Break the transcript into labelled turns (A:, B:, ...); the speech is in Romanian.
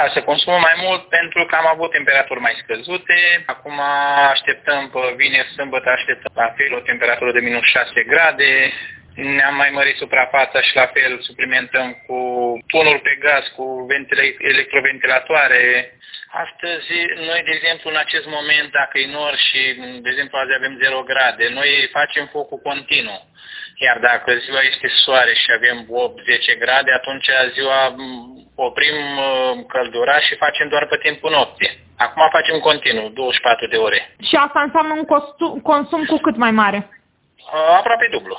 A: Se consumă mai mult pentru că am avut temperaturi mai scăzute. Acum așteptăm pe vineri, sâmbătă, așteptăm la fel o temperatură de minus 6 grade. Ne-am mai mărit suprafața și la fel suplimentăm cu tunuri pe gaz, cu electroventilatoare. Astăzi, noi, de exemplu, în acest moment, dacă e nor și, de exemplu, azi avem 0 grade, noi facem focul continuu. Iar dacă ziua este soare și avem 8-10 grade, atunci ziua oprim căldura și facem doar pe timpul nopții. Acum facem continuu, 24 de ore.
B: Și asta înseamnă un consum cu cât mai mare?
A: Aproape dublu.